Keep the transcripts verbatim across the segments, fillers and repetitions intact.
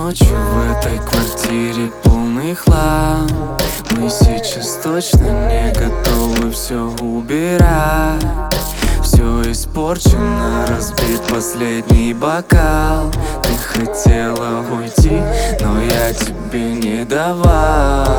ночью в этой квартире полный хлам. Мы сейчас точно не готовы все убирать. Все испорчено, разбит последний бокал. Ты хотела уйти, но я тебе не давал.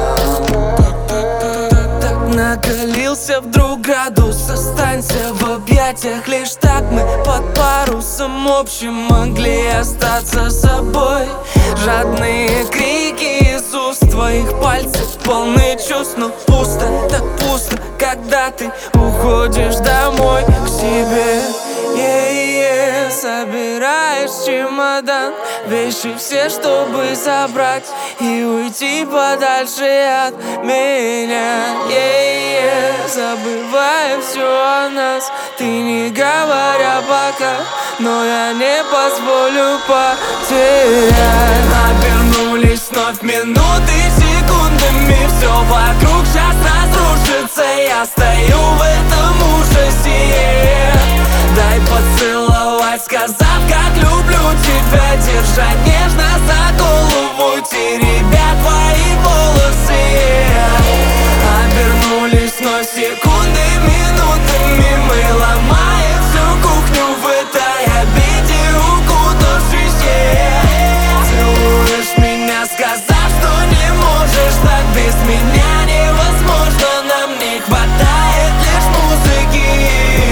Накалился вдруг градус, останься в объятиях. Лишь так мы под парусом общим могли остаться собой. Жадные крики из уст твоих пальцев, полны чувств, но пусто, так пусто, когда ты уходишь домой к себе. Yeah, yeah. Собираешь чемодан, вещи все, чтобы забрать и уйти подальше от меня. Yeah, yeah. Забывая все о нас, ты не говоря пока, но я не позволю потерять. Обернулись вновь минуты секундами, все вокруг сейчас разрушится. Я стою в этом ужасе. Дай поцеловать, сказав, как люблю тебя, держа нежно за голову, теребя твои волосы. Обернулись вновь секунды минутами, мы ломаем всю кухню в этой обиде, укутавшись. Целуешь меня, сказав, что не можешь так без меня. Невозможно, нам не хватает лишь музыки.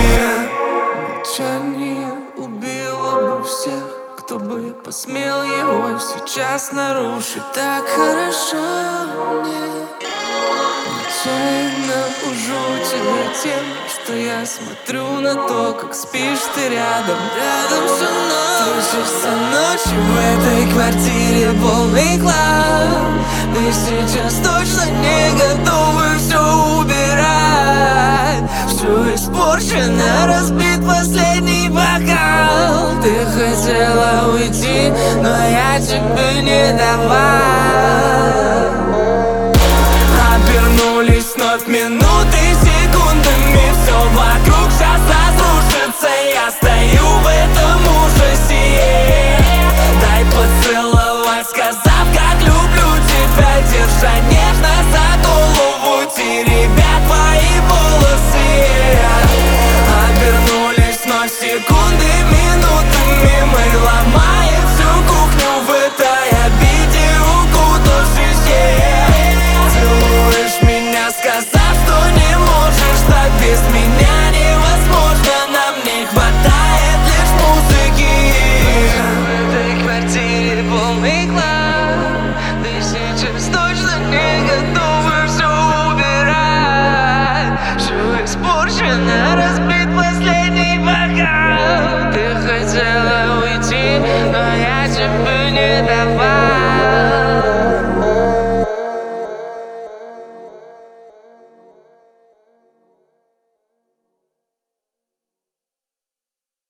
Молчание убило бы всех, кто бы посмел его сейчас нарушить. Так хорошо мне. Нечаянно ужу тебя тем, что я смотрю на то, как спишь ты рядом, рядом со мной. Слышишься ночью в этой квартире полный хлам. Мы сейчас точно не готовы все убирать. Все испорчено, разбит последний бокал. Ты хотела уйти, но я тебе не давал. Обернулись вновь минуты секундами, все вокруг сейчас разрушится. Я стою в этом ужасе. Дай поцеловать, сказав, как люблю тебя, держа нежно за голову, теребя твои волосы. Обернулись вновь секунды минутами, мы ломаем всю кухню в этой обиде, укутавшись. Целуешь меня, сказав, что не можешь так без меня. Невозможно, нам не хватает лишь музыки. В этой квартире полный хлам. Ты сейчас точно не готова все убирать. Все испорчено.